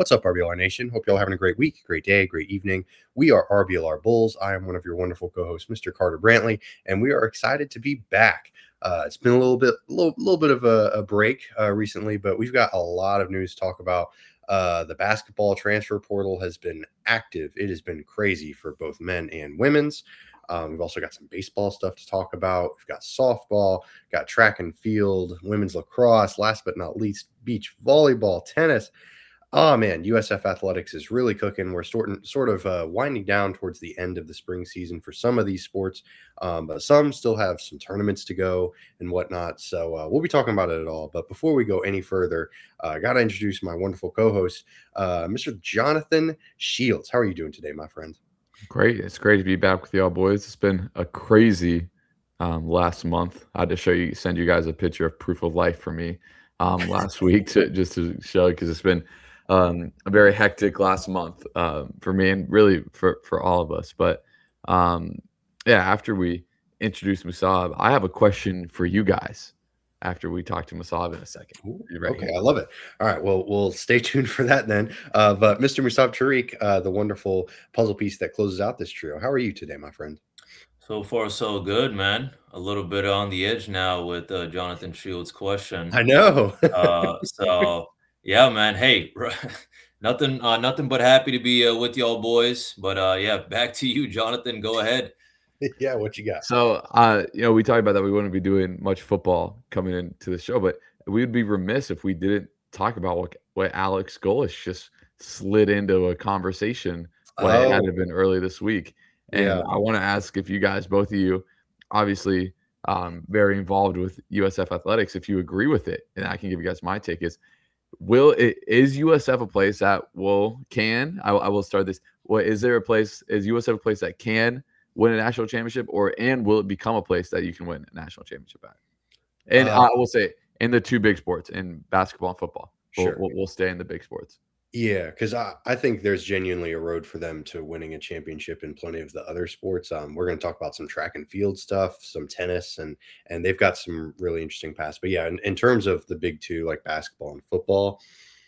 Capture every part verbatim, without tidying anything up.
What's up, R B L R Nation? Hope y'all having a great week, great day, great evening. We are R B L R Bulls. I am one of your wonderful co-hosts, Mister Carter Brantley, and we are excited to be back. Uh, it's been a little bit, a little, little bit of a, a break uh, recently, but we've got a lot of news to talk about. Uh, the basketball transfer portal has been active. It has been crazy for both men and women's. Um, we've also got some baseball stuff to talk about. We've got softball, got track and field, women's lacrosse, last but not least, beach volleyball, tennis. Oh man, U S F athletics is really cooking. We're sort of, sort of uh, winding down towards the end of the spring season for some of these sports, um, but some still have some tournaments to go and whatnot. So uh, we'll be talking about it at all. But before we go any further, uh, I got to introduce my wonderful co-host, uh, Mister Jonathan Shields. How are you doing today, my friend? Great. It's great to be back with y'all, boys. It's been a crazy um, last month. I had to show you, send you guys a picture of proof of life for me um, last week to just to show because it's been um, a very hectic last month um, for me and really for for all of us. But um, yeah, after we introduce Musab, I have a question for you guys. After we talk to Musab in a second. Ooh, You ready? okay, I love it. All right, well, we'll stay tuned for that then. Uh, but Mister Musab Tariq, uh, the wonderful puzzle piece that closes out this trio. How are you today, my friend? So far, so good, man. A little bit on the edge now with uh, Jonathan Shields' question. I know. Uh, so yeah, man. Hey, nothing, uh, nothing but happy to be uh, with y'all boys. But uh, yeah, back to you, Jonathan. Go ahead. Yeah, what you got? So, uh, you know, we talked about that we wouldn't be doing much football coming into the show, but we would be remiss if we didn't talk about what what Alex Golish just slid into a conversation when it had to Oh, have been early this week. And yeah. I want to ask if you guys, both of you, obviously um, very involved with U S F athletics, if you agree with it, and I can give you guys my take is will it is U S F a place that will can I, I will start this. What is there a place is U S F a place that can win a national championship, or and will it become a place that you can win a national championship at? And Uh, I will say in the two big sports, in basketball and football, we'll sure. we'll, we'll stay in the big sports. Yeah, because I, I think there's genuinely a road for them to winning a championship in plenty of the other sports. Um, we're going to talk about some track and field stuff, some tennis, and and they've got some really interesting paths. But yeah, in, in terms of the big two, like basketball and football,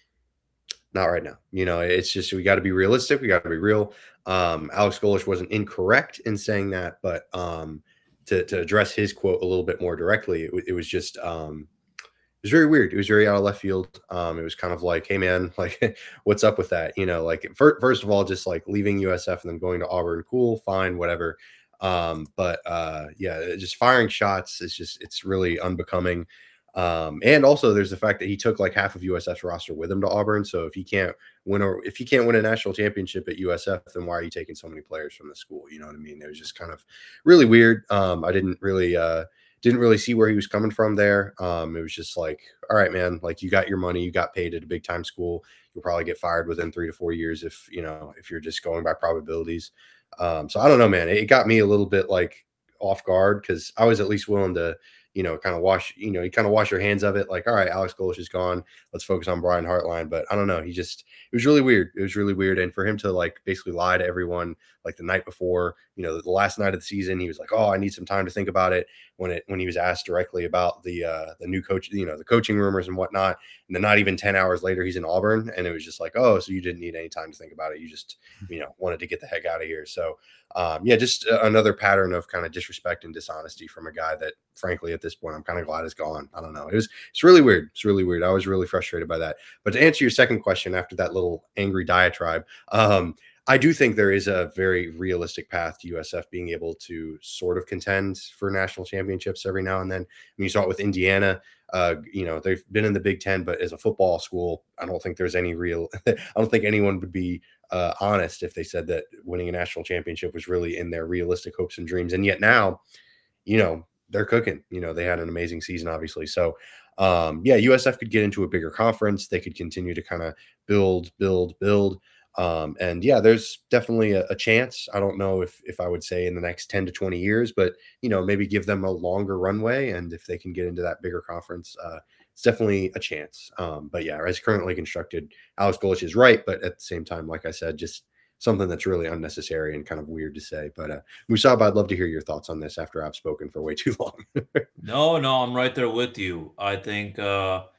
not right now. You know, it's just we got to be realistic. We got to be real. Um, Alex Golish wasn't incorrect in saying that, but um, to to address his quote a little bit more directly, it, wa- it was just um, it was very weird. It was very out of left field. Um, it was kind of like, hey man, like what's up with that? You know, like fir- first of all, just like leaving U S F and then going to Auburn, cool, fine, whatever. Um, but uh, yeah, just firing shots is just it's really unbecoming. Um, and also there's the fact that he took like half of U S F's roster with him to Auburn. So if he can't win or if he can't win a national championship at U S F, then why are you taking so many players from the school? You know what I mean? It was just kind of really weird. Um, I didn't really uh didn't really see where he was coming from there. Um, it was just like, all right, man, like you got your money, you got paid at a big time school. You'll probably get fired within three to four years if you know if you're just going by probabilities. Um, so I don't know, man. It got me a little bit like off guard because I was at least willing to, you know, kind of wash, you know, you kind of wash your hands of it. Like, all right, Alex Golish is gone. Let's focus on Brian Hartline. But I don't know. He just, it was really weird. It was really weird. And for him to like basically lie to everyone like the night before, you know, the last night of the season, he was like, oh, I need some time to think about it. When it, when he was asked directly about the, uh, the new coach, you know, the coaching rumors and whatnot. And then not even ten hours later, he's in Auburn. And it was just like, oh, so you didn't need any time to think about it. You just, you know, wanted to get the heck out of here. So, um, yeah, just uh, another pattern of kind of disrespect and dishonesty from a guy that, frankly, at this point, I'm kind of glad is gone. I don't know. It was it's really weird. It's really weird. I was really frustrated by that. But to answer your second question, after that little angry diatribe, um, I do think there is a very realistic path to U S F being able to sort of contend for national championships every now and then. I mean, you saw it with Indiana. Uh, you know, they've been in the Big Ten, but as a football school, I don't think there's any real. I don't think anyone would be uh, honest if they said that winning a national championship was really in their realistic hopes and dreams. And yet now, you know, they're cooking. You know, they had an amazing season, obviously. So, um, yeah, U S F could get into a bigger conference. They could continue to kind of build, build, build. Um, and yeah, there's definitely a, a chance. I don't know if if I would say in the next ten to twenty years, but you know, maybe give them a longer runway. And if they can get into that bigger conference, uh, it's definitely a chance. Um, but yeah, as currently constructed, Alex Golish is right, but at the same time, like I said, just something that's really unnecessary and kind of weird to say. But uh, Musab, I'd love to hear your thoughts on this after I've spoken for way too long. No, no, I'm right there with you. I think uh,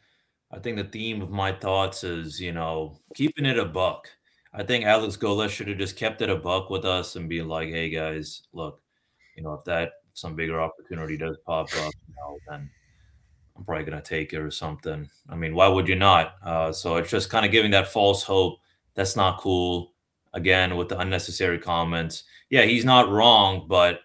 I think the theme of my thoughts is, you know, keeping it a buck. I think Alex Goles should have just kept it a buck with us and be like, "Hey guys, look, you know, if that some bigger opportunity does pop up, you know, then I'm probably gonna take it or something." I mean, why would you not? Uh, so it's just kind of giving that false hope. That's not cool. Again, with the unnecessary comments. Yeah, he's not wrong, but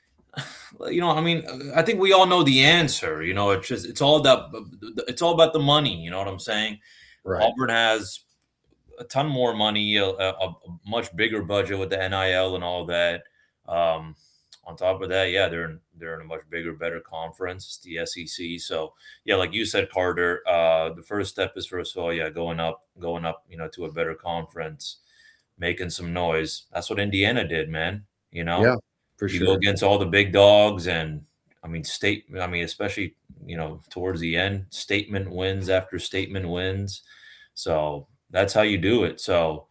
you know, I mean, I think we all know the answer. You know, it's just it's all that it's all about the money. You know what I'm saying? Right. Auburn has a ton more money, a, a, a much bigger budget with the N I L and all that. Um, on top of that, yeah, they're in, they're in a much bigger, better conference, it's the S E C. So yeah, like you said, Carter, uh, the first step is first of all, yeah, going up, going up, you know, to a better conference, making some noise. That's what Indiana did, man. You know, Yeah, for you sure. go against all the big dogs, and I mean, state. I mean, especially you know towards the end, statement wins after statement wins. So that's how you do it. So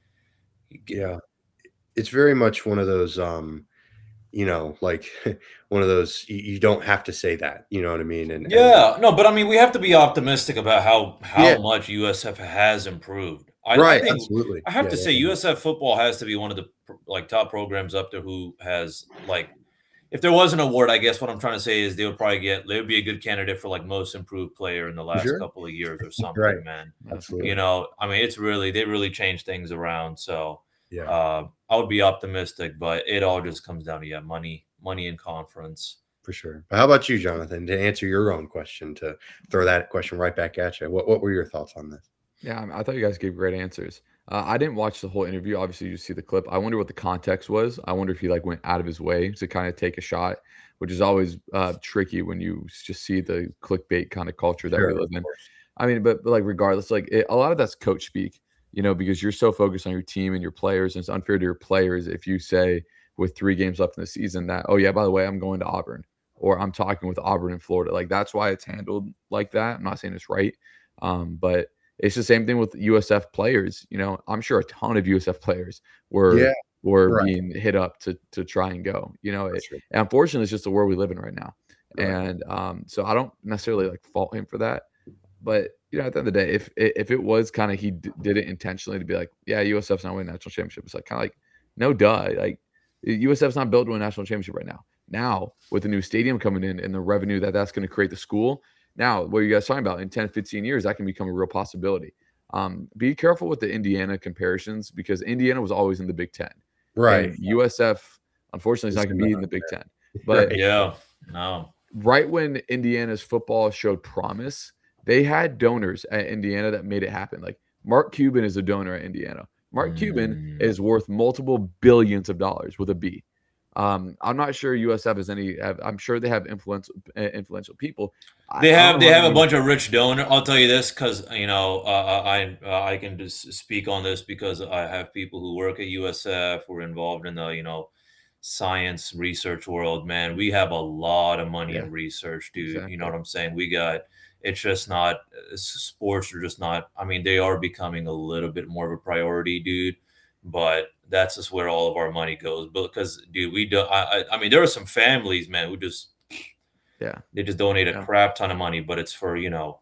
yeah, it's very much one of those, um, you know, like one of those you, you don't have to say that, you know what I mean? And and yeah, no, but I mean, we have to be optimistic about how yeah, how much U S F has improved. I, I right, think absolutely. I have Yeah, to yeah, say yeah. U S F football has to be one of the like top programs up there who has like if there was an award, I guess what I'm trying to say is they would probably get they would be a good candidate for like most improved player in the For last sure. couple of years or Right. something, man. You Absolutely. know, I mean, it's really they really changed things around. So Yeah, uh, I would be optimistic, but it all just comes down to yeah, money, money in conference. for sure. But how about you, Jonathan? To answer your own question, to throw that question right back at you. What what were your thoughts on this? Yeah, I I thought you guys gave great answers. Uh, I didn't watch the whole interview. Obviously, you just see the clip. I wonder what the context was. I wonder if he like went out of his way to kind of take a shot, which is always uh, tricky when you s- just see the clickbait kind of culture that Sure, we of live in. course. I mean, but, but like regardless, like it, a lot of that's coach speak, you know, because you're so focused on your team and your players, and it's unfair to your players if you say with three games left in the season that, oh yeah, by the way, I'm going to Auburn or I'm talking with Auburn in Florida. Like that's why it's handled like that. I'm not saying it's right, um, but it's the same thing with U S F players. You know, I'm sure a ton of U S F players were Yeah, were right. being hit up to to try and go. You know, For it, sure. and unfortunately, it's just the world we live in right now. Right. And um, so I don't necessarily like fault him for that. But you know, at the end of the day, if if it was kind of he d- did it intentionally to be like, yeah, U S F's not winning national championship, it's like kind of like, no, duh, like U S F's not built to win a national championship right now. Now with the new stadium coming in and the revenue that that's going to create the school, now what are you guys talking about in ten, fifteen years that can become a real possibility. Um, be careful with the Indiana comparisons because Indiana was always in the Big Ten, Right. and U S F unfortunately is not It's going to be in not. the Big Ten. But Right. Yeah, no, right when Indiana's football showed promise, they had donors at Indiana that made it happen. Like Mark Cuban is a donor at Indiana. Mark Cuban mm. is worth multiple billions of dollars with a B. Um, I'm not sure U S F has any. have- I'm sure they have influential influential people. I, They I don't have know they how have a many. bunch of rich donor. I'll tell you this because you know uh, I uh, I can just speak on this because I have people who work at U S F who are involved in the you know science research world. Man, we have a lot of money Yeah, in research, dude. You know exactly. what I'm saying? We got it's just not s- sports are just not. I mean, they are becoming a little bit more of a priority, dude. But that's just where all of our money goes. Because, dude, we do. I I, I mean, there are some families, man, who just Yeah, they just donate a yeah. crap ton of money, but it's for, you know,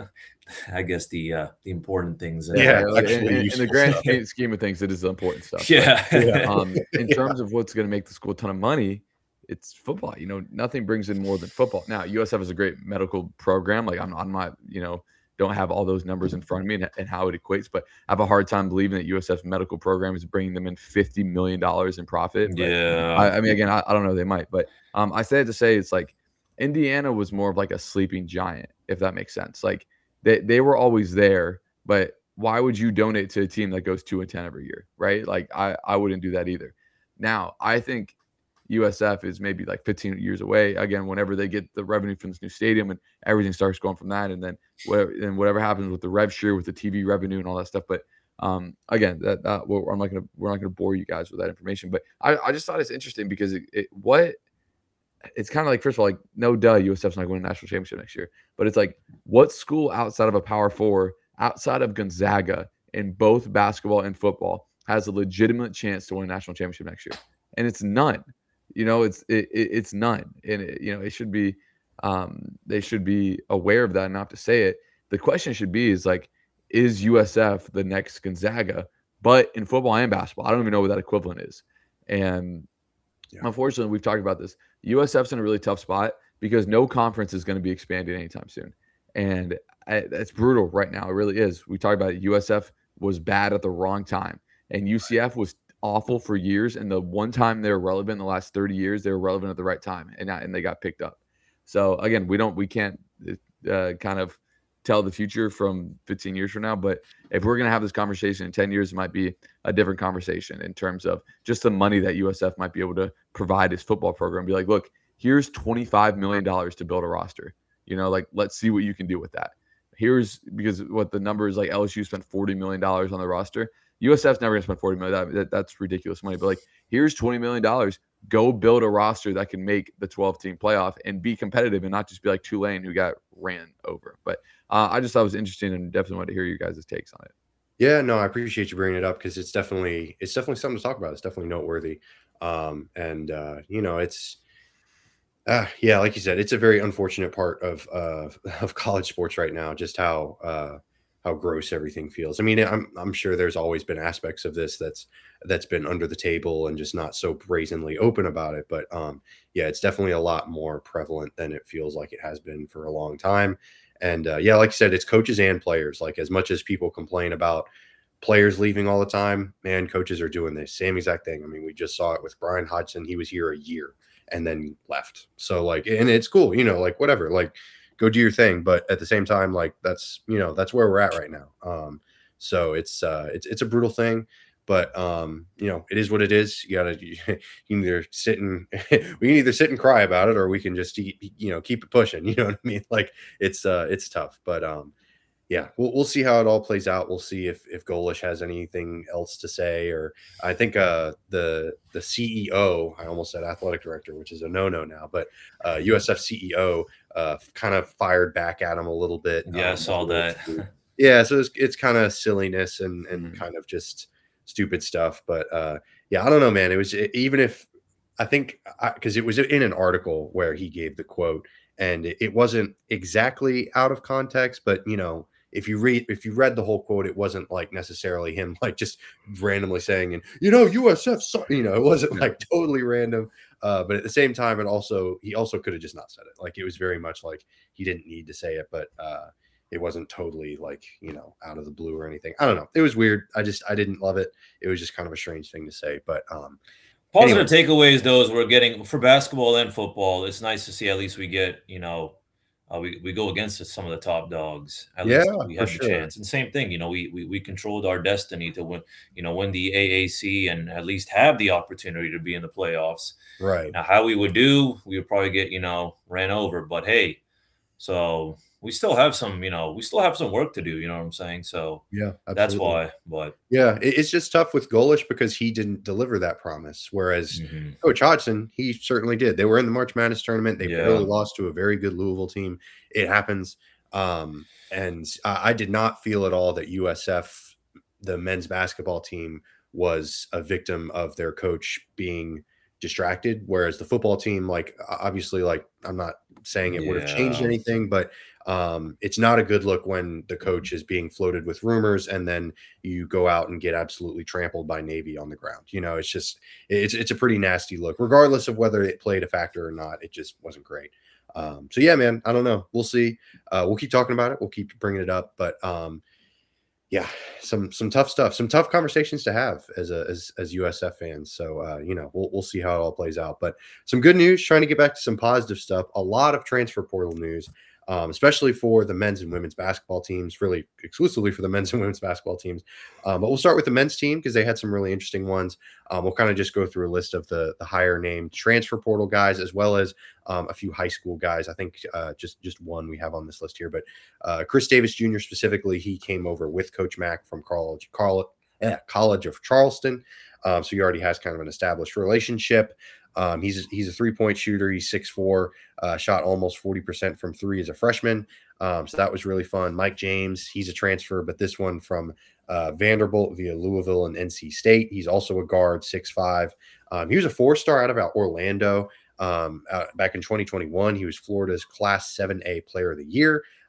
I guess the uh the important things in Yeah, Yeah, life. like in, actually in, in the useful grand stuff. scheme scheme of things, it is the important stuff. But Yeah. Yeah. um, in Yeah. terms of what's going to make the school a ton of money, it's football. You know, nothing brings in more than football. Now, U S F is a great medical program. Like I'm, I'm not, you know, don't have all those numbers in front of me and, and how it equates, but I have a hard time believing that U S F's medical program is bringing them in fifty million dollars in profit. But Yeah. I, I mean, again, I, I don't know. They might, but um, I say it to say it's like Indiana was more of like a sleeping giant, if that makes sense. Like they, they were always there, but why would you donate to a team that goes two and ten every year, right? Like I, I wouldn't do that either. Now, I think U S F is maybe like fifteen years away. Again, whenever they get the revenue from this new stadium and everything starts going from that, and then whatever, and whatever happens with the rev share, with the T V revenue and all that stuff. But um, again, that, that we're, I'm not gonna we're not gonna bore you guys with that information. But I, I just thought it's interesting because it, it what it's kind of like, first of all, like, no, duh, U S F's not going to national championship next year. But it's like, what school outside of a Power Four, outside of Gonzaga, in both basketball and football, has a legitimate chance to win a national championship next year? And it's none. You know, it's it, it, it's none. And it, you know, it should be, um, they should be aware of that, and not to say it. the question should be is like, is U S F the next Gonzaga, but in football and basketball? I don't even know what that equivalent is. And yeah. unfortunately, we've talked about this. U S F's in a really tough spot because no conference is going to be expanded anytime soon. And I, it's brutal right now. It really is. We talked about it. U S F was bad at the wrong time, and U C F was awful for years. And the one time they were relevant in the last thirty years, they were relevant at the right time, and and they got picked up. So again, we don't, we can't uh, kind of tell the future from fifteen years from now. But if we're going to have this conversation in ten years, it might be a different conversation in terms of just the money that U S F might be able to provide his football program. Be like, look, here's twenty-five million dollars to build a roster. You know, like, let's see what you can do with that. Here's because what the number is, like L S U spent forty million dollars on the roster. U S F's never going to spend forty million dollars. That, that, that's ridiculous money. But like, here's twenty million dollars. Go build a roster that can make the twelve team playoff and be competitive and not just be like Tulane who got ran over. But uh, I just thought it was interesting and definitely wanted to hear you guys' takes on it. Yeah, no, I appreciate you bringing it up because it's definitely, it's definitely something to talk about. It's definitely noteworthy. Um, and, uh, you know, it's, Uh, yeah, like you said, it's a very unfortunate part of uh, of college sports right now. Just how uh, how gross everything feels. I mean, I'm I'm sure there's always been aspects of this that's that's been under the table and just not so brazenly open about it. But um, yeah, it's definitely a lot more prevalent than it feels like it has been for a long time. And uh, yeah, like you said, it's coaches and players. Like as much as people complain about players leaving all the time, man, coaches are doing the same exact thing. I mean, we just saw it with Brian Hodgson. He was here a year and then left. So like, and it's cool, you know, like whatever, like go do your thing. But at the same time, like that's, you know, that's where we're at right now. Um, so it's, uh, it's, it's a brutal thing, but um, you know, it is what it is. You gotta, you can either sit and we can either sit and cry about it, or we can just, you know, keep it pushing, you know what I mean? Like it's, uh, it's tough, but um, yeah, we'll we'll see how it all plays out. We'll see if if Golesh has anything else to say, or I think uh, the the C E O, I almost said athletic director, which is a no no now, but uh, U S F C E O uh, kind of fired back at him a little bit. Yeah, um, I saw that. Yeah, so it's it's kind of silliness and and Mm. kind of just stupid stuff. But uh, yeah, I don't know, man. It was even if I think because it was in an article where he gave the quote, and it, it wasn't exactly out of context, but you know. If you read, if you read the whole quote, it wasn't like necessarily him like just randomly saying, and you know, U S F, you know, it wasn't like totally random. Uh, but at the same time, it also he also could have just not said it. Like it was very much like he didn't need to say it, but uh, it wasn't totally like you know out of the blue or anything. I don't know. It was weird. I just I didn't love it. It was just kind of a strange thing to say. But um, positive anyway. takeaways, those we're getting for basketball and football. It's nice to see at least we get you know. Uh, we, we go against some of the top dogs. At yeah, least we have a sure. chance. And same thing, you know, we, we we controlled our destiny to win, you know, win the A A C and at least have the opportunity to be in the playoffs. Right. Now, how we would do, we would probably get, you know, ran over. But hey, so we still have some, you know, we still have some work to do. You know what I'm saying? So yeah, absolutely. That's why. But yeah, it's just tough with Golesh because he didn't deliver that promise. Whereas mm-hmm. Coach Hodgson, he certainly did. They were in the March Madness tournament. They yeah. barely lost to a very good Louisville team. It happens. Um, and I, I did not feel at all that U S F, the men's basketball team, was a victim of their coach being distracted. Whereas the football team, like obviously, like I'm not saying it yeah. would have changed anything, but um, it's not a good look when the coach is being floated with rumors and then you go out and get absolutely trampled by Navy on the ground. You know, it's just it's it's a pretty nasty look, regardless of whether it played a factor or not. It just wasn't great. Um, so yeah, man, I don't know. We'll see. Uh, we'll keep talking about it. We'll keep bringing it up, but um, yeah, some some tough stuff, some tough conversations to have as a as as U S F fans. So uh, you know, we'll we'll see how it all plays out. But some good news. Trying to get back to some positive stuff. A lot of transfer portal news, um, especially for the men's and women's basketball teams. Really exclusively for the men's and women's basketball teams. Um, but we'll start with the men's team because they had some really interesting ones. Um, we'll kind of just go through a list of the the higher named transfer portal guys as well as um, a few high school guys. I think uh, just just one we have on this list here, but uh, Chris Davis Junior specifically, he came over with Coach Mack from College, Carl, eh, College of Charleston. Um, so he already has kind of an established relationship. Um, he's he's a three-point shooter. He's six foot four, uh, shot almost forty percent from three as a freshman. Um, so that was really fun. Mike James, he's a transfer, but this one from uh, Vanderbilt via Louisville and N C State. He's also a guard, six five. Um, he was a four-star out of Orlando. Um, uh, back in twenty twenty-one, he was Florida's Class seven A Player of the Year.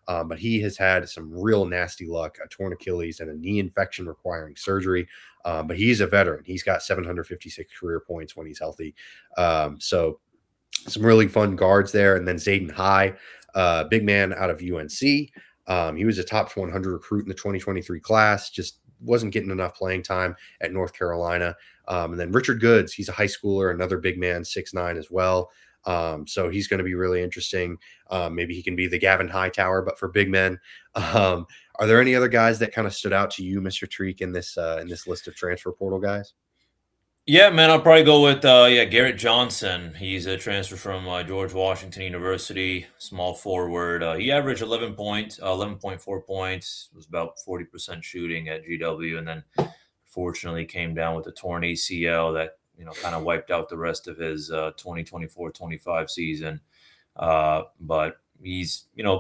Um, but he has had some real nasty luck, a torn Achilles and a knee infection requiring surgery. Um, but he's a veteran. He's got seven hundred fifty-six career points when he's healthy. Um, so some really fun guards there. And then Zayden High, uh, big man out of U N C. Um, he was a top one hundred recruit in the twenty twenty-three class, just wasn't getting enough playing time at North Carolina. Um, and then Richard Goods, he's a high schooler, another big man, six nine as well. Um, so he's going to be really interesting. Um, maybe he can be the Gavin Hightower, but for big men. Um, are there any other guys that kind of stood out to you, Mister Treek, in this uh, in this list of transfer portal guys? Yeah, man, I'll probably go with uh, yeah Garrett Johnson. He's a transfer from uh, George Washington University, small forward. Uh, he averaged eleven points, uh, eleven point four points. Was about forty percent shooting at G W, and then fortunately came down with a torn A C L that you know kind of wiped out the rest of his uh, twenty twenty-four twenty-five season. Uh, but he's you know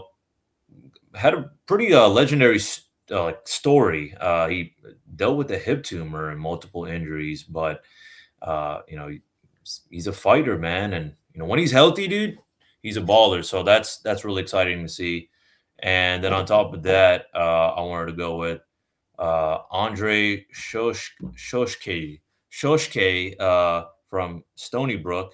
had a pretty uh, legendary uh, like story. Uh, he dealt with a hip tumor and multiple injuries, but uh, you know he's, he's a fighter, man, and you know when he's healthy, dude, he's a baller. So that's that's really exciting to see. And then on top of that, uh, I wanted to go with uh, Andre Shosh Shoshke Shoshke uh, from Stony Brook.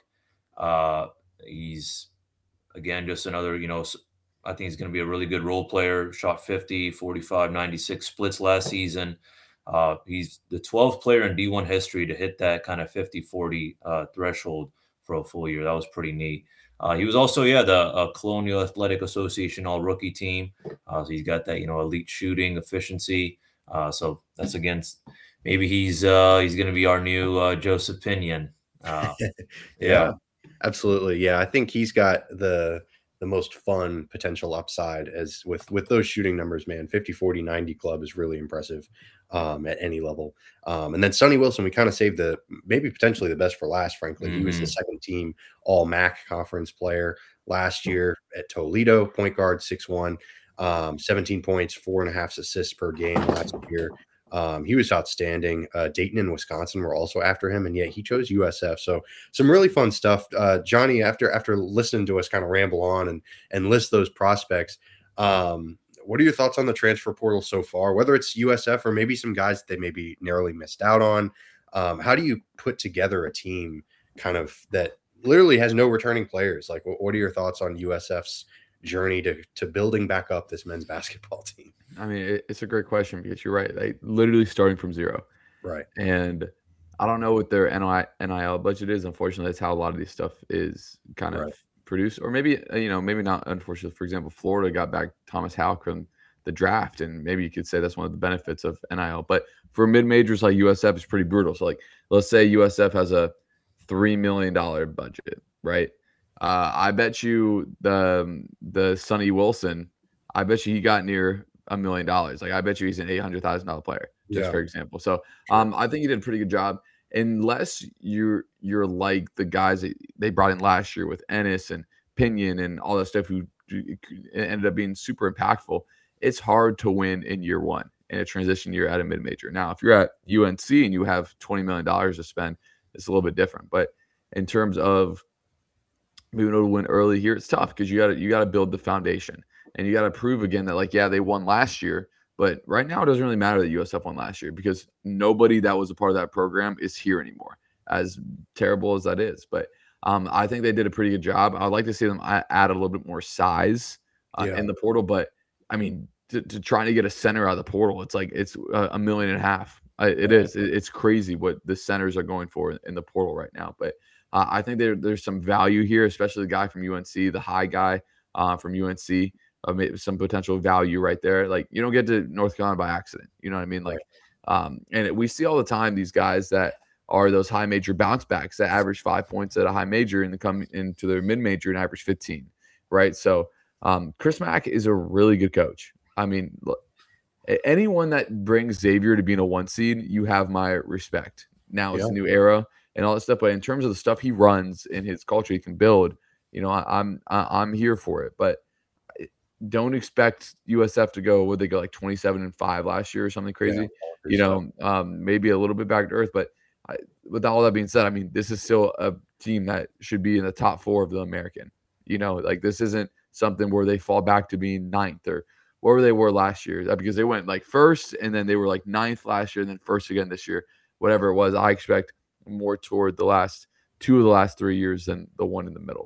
Uh, he's again just another you know. I think he's going to be a really good role player. Shot fifty, forty-five, ninety-six splits last season. Uh, he's the twelfth player in D one history to hit that kind of fifty forty uh, threshold for a full year. That was pretty neat. Uh, he was also, yeah, the uh, Colonial Athletic Association all-rookie team. Uh, so he's got that, you know, elite shooting efficiency. Uh, so that's against maybe he's uh, he's going to be our new uh, Joseph Pinion. Uh, yeah, yeah, absolutely. Yeah, I think he's got the the most fun potential upside as with with those shooting numbers, man. fifty, forty, ninety club is really impressive um, at any level. Um, and then Sonny Wilson, we kind of saved the maybe potentially the best for last, frankly. Mm-hmm. He was the second team all M A C conference player last year at Toledo, point guard, six one, um, seventeen points, four and a half assists per game last year. Um, he was outstanding. Uh, Dayton and Wisconsin were also after him, and yet he chose U S F. So some really fun stuff. Uh, Johnny, after after listening to us kind of ramble on and and list those prospects, um, what are your thoughts on the transfer portal so far? Whether it's U S F or maybe some guys that they maybe narrowly missed out on. Um, how do you put together a team kind of that literally has no returning players? Like, what, what are your thoughts on U S F's journey to to building back up this men's basketball team? I mean, it's a great question because you're right. They literally starting from zero. Right. And I don't know what their N I L budget is. Unfortunately, that's how a lot of these stuff is kind of right. produced. Or maybe, you know, maybe not, unfortunately. For example, Florida got back Thomas Howell from the draft, and maybe you could say that's one of the benefits of N I L. But for mid-majors like U S F, it's pretty brutal. So, like, let's say U S F has a three million dollars budget, right? Uh, I bet you the, the Sonny Wilson, I bet you he got near a million dollars. Like I bet you he's an eight hundred thousand dollar player, just yeah. for example. So um, I think he did a pretty good job. Unless you're you're like the guys that they brought in last year with Ennis and Pinion and all that stuff who ended up being super impactful. It's hard to win in year one in a transition year at a mid major. Now, if you're at U N C and you have twenty million dollars to spend, it's a little bit different. But in terms of being able to win early here, it's tough because you got to you got to build the foundation. And you got to prove again that, like, yeah, they won last year, but right now it doesn't really matter that U S F won last year because nobody that was a part of that program is here anymore, as terrible as that is. But um, I think they did a pretty good job. I'd like to see them add a little bit more size uh, yeah. in the portal. But, I mean, to, to trying to get a center out of the portal, it's like it's a, a million and a half. I, it is. It, it's crazy what the centers are going for in the portal right now. But uh, I think there, there's some value here, especially the guy from U N C, the high guy uh, from U N C. Uh, some potential value right there. Like you don't get to North Carolina by accident. You know what I mean? Like, um, and it, we see all the time these guys that are those high major bounce backs that average five points at a high major and then come into their mid major and average fifteen, right? So um, Chris Mack is a really good coach. I mean, look, anyone that brings Xavier to being a one seed, you have my respect. Now it's yeah. a new era and all that stuff. But in terms of the stuff he runs and his culture he can build, you know, I, I'm I, I'm here for it. But don't expect U S F to go, would they go like twenty-seven and five last year or something crazy? Yeah, you know, so. um, maybe a little bit back to earth. But I, with all that being said, I mean, this is still a team that should be in the top four of the American. You know, like this isn't something where they fall back to being ninth or wherever they were last year, because they went like first and then they were like ninth last year and then first again this year, whatever it was. I expect more toward the last two of the last three years than the one in the middle.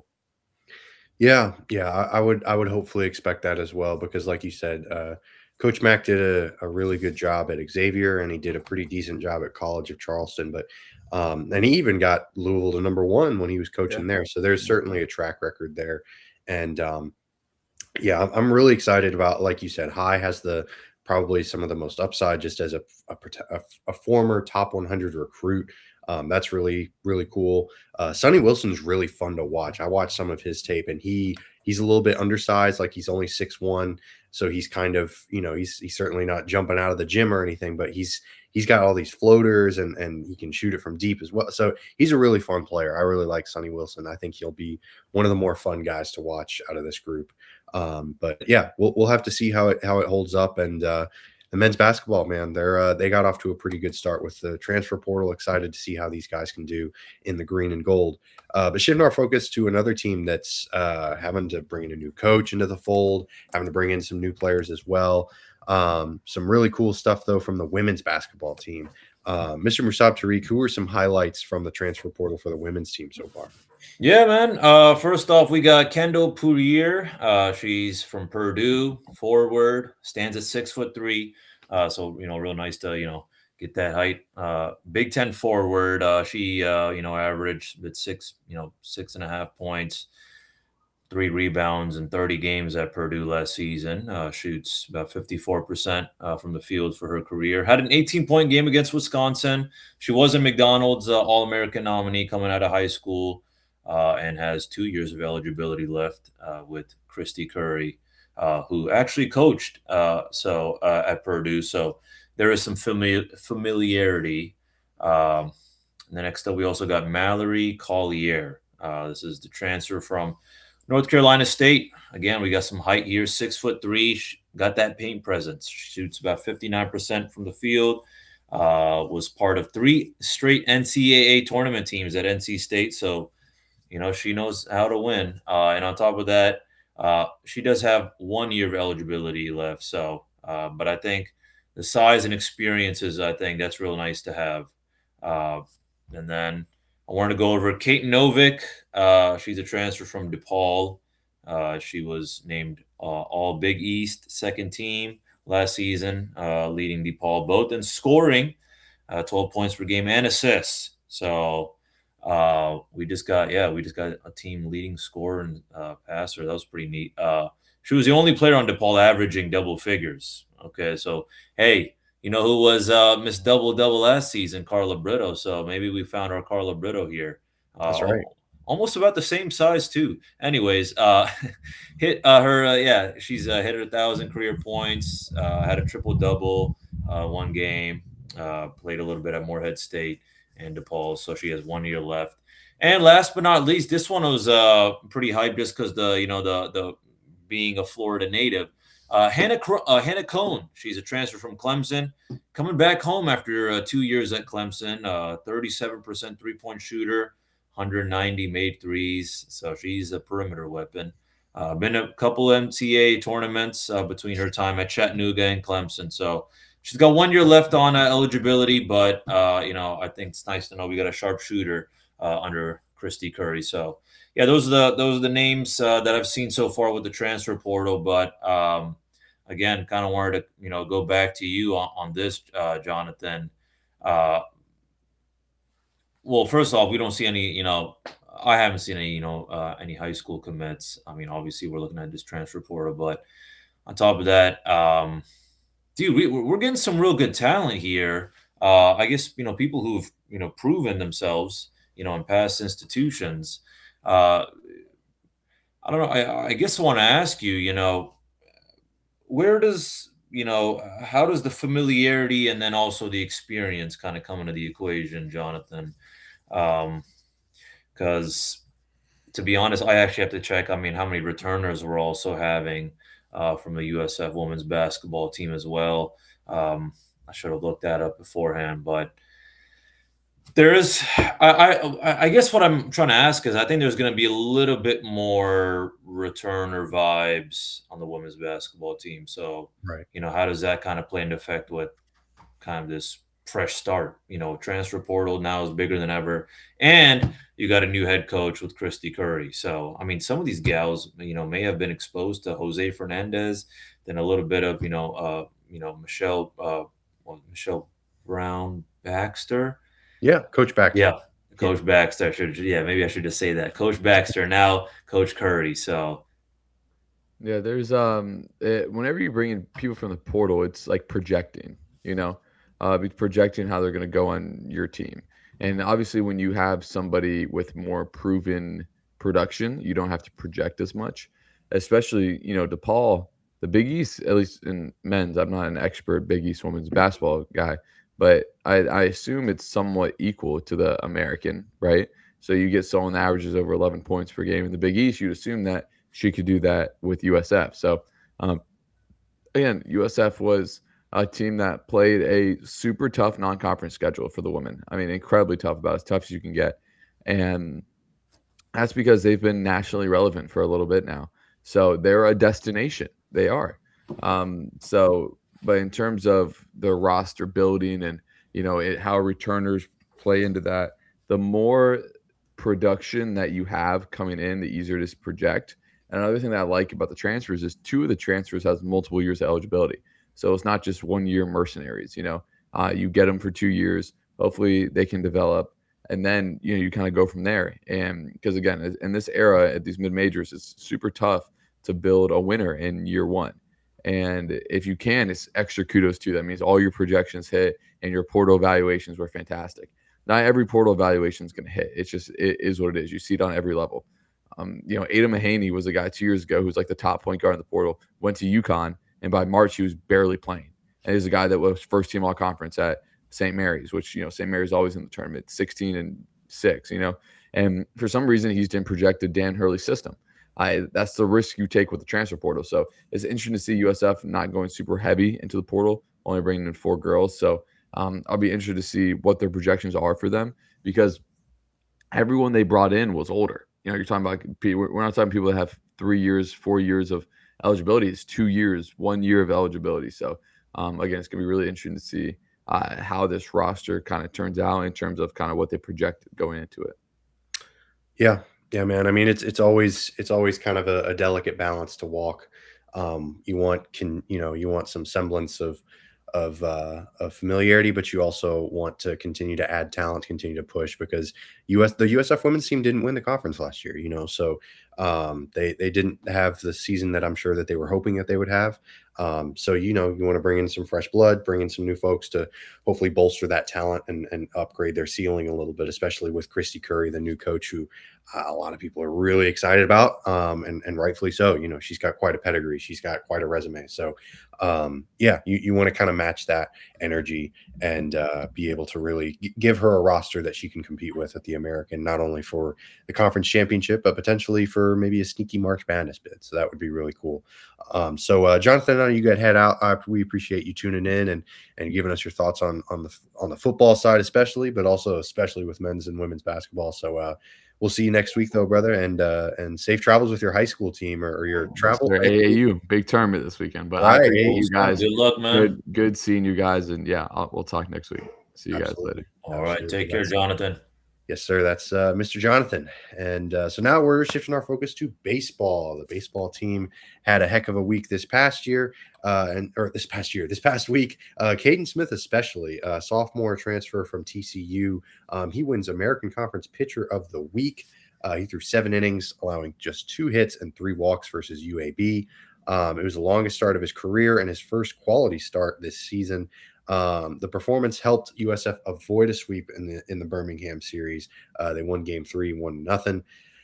Yeah, yeah, I, I would I would hopefully expect that as well, because like you said, uh, Coach Mack did a, a really good job at Xavier, and he did a pretty decent job at College of Charleston. But um, and he even got Louisville to number one when he was coaching Yeah. there. So there's certainly a track record there. And um, yeah, I'm, I'm really excited about, like you said, High has the probably some of the most upside just as a a, prote- a, a former top one hundred recruit. Um, that's really really cool. Uh, Sonny Wilson's really fun to watch. I watched some of his tape, and he he's a little bit undersized, like he's only six one, so he's kind of, you know, he's he's certainly not jumping out of the gym or anything, but he's he's got all these floaters, and and he can shoot it from deep as well. So he's a really fun player. I really like Sonny Wilson. I think he'll be one of the more fun guys to watch out of this group. Um, but yeah, we'll we'll have to see how it how it holds up. And uh, the men's basketball, man, they're uh, they got off to a pretty good start with the transfer portal. Excited to see how these guys can do in the green and gold. Uh, but shifting our focus to another team that's uh, having to bring in a new coach into the fold, having to bring in some new players as well. Um, some really cool stuff though from the women's basketball team. Uh, Mister Musab Tariq, who are some highlights from the transfer portal for the women's team so far? Yeah, man. Uh, first off, we got Kendall Pourier. Uh, she's from Purdue, forward, stands at six foot three. Uh, so you know, real nice to you know get that height. Uh, Big Ten forward. Uh, she uh, you know averaged with six you know six and a half points, three rebounds in thirty games at Purdue last season. Uh, shoots about fifty-four percent uh, from the field for her career. Had an eighteen point game against Wisconsin. She was a McDonald's uh, All-American nominee coming out of high school. Uh, and has two years of eligibility left uh, with Christy Curry, uh, who actually coached uh, so uh, at Purdue. So there is some famili- familiarity. Um, and then next up, we also got Mallory Collier. Uh, this is the transfer from North Carolina State. Again, we got some height here, six foot three. She got that paint presence. Shoots about fifty-nine percent from the field. Uh, was part of three straight N C double A tournament teams at N C State. So you know, she knows how to win. Uh, and on top of that, uh, she does have one year of eligibility left. So, uh, but I think the size and experiences, I think that's real nice to have. Uh, and then I wanted to go over Kate Novick. Uh, she's a transfer from DePaul. Uh, she was named uh, All Big East second team last season, uh, leading DePaul both in scoring, uh, twelve points per game, and assists. So, Uh, we just got, yeah, we just got a team leading scorer and uh, passer. That was pretty neat. Uh, she was the only player on DePaul averaging double figures. Okay, so hey, you know who was uh, Miss Double Double last season? Carla Brito. So maybe we found our Carla Brito here. Uh, That's right. Almost about the same size too. Anyways, uh, hit uh, her. Uh, yeah, she's uh, hit a thousand career points. Uh, had a triple double uh, one game. Uh, played a little bit at Morehead State and DePaul, so she has one year left. And last but not least, this one was uh, pretty hyped just because the you know the the being a Florida native, uh, Hannah uh, Hannah Cohn. She's a transfer from Clemson, coming back home after uh, two years at Clemson. Uh, thirty-seven percent three point shooter, one hundred ninety made threes. So she's a perimeter weapon. Uh, been a couple N C double A tournaments uh, between her time at Chattanooga and Clemson. So she's got one year left on uh, eligibility, but, uh, you know, I think it's nice to know we got a sharpshooter uh, under Christy Curry. So, yeah, those are the those are the names uh, that I've seen so far with the transfer portal. But, um, again, kind of wanted to, you know, go back to you on, on this, uh, Jonathan. Uh, well, first off, we don't see any, you know, I haven't seen any, you know, uh, any high school commits. I mean, obviously, we're looking at this transfer portal. But on top of that, um, dude, we, we're getting some real good talent here. Uh, I guess, you know, people who've, you know, proven themselves, you know, in past institutions. Uh, I don't know. I, I guess I want to ask you, you know, where does, you know, how does the familiarity and then also the experience kind of come into the equation, Jonathan? Um, because to be honest, I actually have to check, I mean, how many returners we're also having uh, from the U S F women's basketball team as well. Um, I should have looked that up beforehand, but There is, I, I, I guess what I'm trying to ask is, I think there's going to be a little bit more returner vibes on the women's basketball team. So, Right. you know, how does that kind of play into effect with kind of this fresh start? You know, transfer portal now is bigger than ever, and you got a new head coach with Christy Curry. So, I mean, some of these gals, you know, may have been exposed to Jose Fernandez, then a little bit of, you know, uh, you know, Michelle, uh, well, Michelle Brown Baxter. Yeah, Coach Baxter. Yeah, Coach Baxter. Should, yeah, maybe I should just say that. Coach Baxter, now Coach Curry. So, yeah, there's um, it, whenever you bring in people from the portal, it's like projecting, you know, uh, be projecting how they're going to go on your team. And obviously, when you have somebody with more proven production, you don't have to project as much. Especially, you know, DePaul, the Big East, at least in men's. I'm not an expert Big East women's basketball guy, but I, I assume it's somewhat equal to the American, right? So you get someone that averages over eleven points per game in the Big East. You'd assume that she could do that with U S F. So, um, again, U S F was a team that played a super tough non-conference schedule for the women. I mean, incredibly tough, about as tough as you can get. And that's because they've been nationally relevant for a little bit now. So they're a destination. They are. Um, so, but in terms of the roster building and, you know, it, how returners play into that, the more production that you have coming in, the easier it is to project. And another thing that I like about the transfers is two of the transfers has multiple years of eligibility. So it's not just one year mercenaries, you know, uh, you get them for two years. Hopefully they can develop. And then, you know, you kind of go from there. And because, again, in this era at these mid majors, it's super tough to build a winner in year one. And if you can, it's extra kudos to you. That means all your projections hit and your portal evaluations were fantastic. Not every portal evaluation is going to hit. It's just, it is what it is. You see it on every level. Um, you know, Ada Mahaney was a guy two years ago who was like the top point guard in the portal, went to UConn, and by March he was barely playing. And he's a guy that was first team all conference at Saint Mary's, which, you know, Saint Mary's always in the tournament, sixteen and six, you know. And for some reason, he's been projected Dan Hurley's system. I that's the risk you take with the transfer portal. So it's interesting to see U S F not going super heavy into the portal, only bringing in four girls. So um, I'll be interested to see what their projections are for them, because everyone they brought in was older. You know, you're talking about, we're not talking people that have three years, four years of eligibility. It's two years, one year of eligibility. So um, again, it's going to be really interesting to see uh, how this roster kind of turns out in terms of kind of what they project going into it. Yeah. Yeah, man. I mean, it's, it's always, it's always kind of a, a delicate balance to walk. Um, you want, can, you know, you want some semblance of, of, uh, of familiarity, but you also want to continue to add talent, continue to push, because U S the U S F women's team didn't win the conference last year, you know, so um, they, they didn't have the season that I'm sure that they were hoping that they would have. Um, so, you know, you want to bring in some fresh blood, bring in some new folks to hopefully bolster that talent and, and upgrade their ceiling a little bit, especially with Christy Curry, the new coach, who uh, a lot of people are really excited about, um, and, and rightfully so. You know, she's got quite a pedigree. She's got quite a resume. So, um, yeah, you, you want to kind of match that energy and uh, be able to really g- give her a roster that she can compete with at the American, not only for the conference championship, but potentially for maybe a sneaky March Madness bid. So that would be really cool. Um, so, uh, Jonathan, I know you got head out. Uh, we appreciate you tuning in and and giving us your thoughts on on the on the football side, especially, but also especially with men's and women's basketball. So, uh, we'll see you next week, though, brother, and uh, and safe travels with your high school team or, or your travel. A A U big tournament this weekend, but Right. I appreciate you guys. Good luck, man. Good, good seeing you guys, and yeah, I'll, we'll talk next week. See you Absolutely. guys later. All right, take care, Jonathan. Yes, sir. That's uh, Mister Jonathan. And uh, so now we're shifting our focus to baseball. The baseball team had a heck of a week this past year, uh, and or this past year, this past week. Uh, Caden Smith, especially a sophomore transfer from T C U, um, he wins American Conference Pitcher of the Week. Uh, he threw seven innings, allowing just two hits and three walks versus U A B. Um, it was the longest start of his career and his first quality start this season. Um, the performance helped U S F avoid a sweep in the in the Birmingham series. Uh, they won game three, one nothing.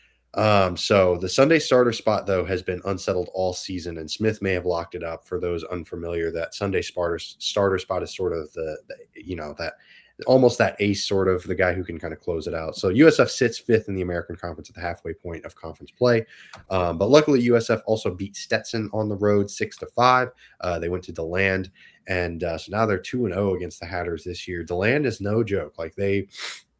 Um, so the Sunday starter spot, though, has been unsettled all season, and Smith may have locked it up. For those unfamiliar, that Sunday starter starter spot is sort of the, the you know that almost that ace, sort of the guy who can kind of close it out. So U S F sits fifth in the American Conference at the halfway point of conference play. Um, but luckily, U S F also beat Stetson on the road six to five. Uh, they went to DeLand. And uh, so now they're two and oh against the Hatters this year. DeLand is no joke. Like they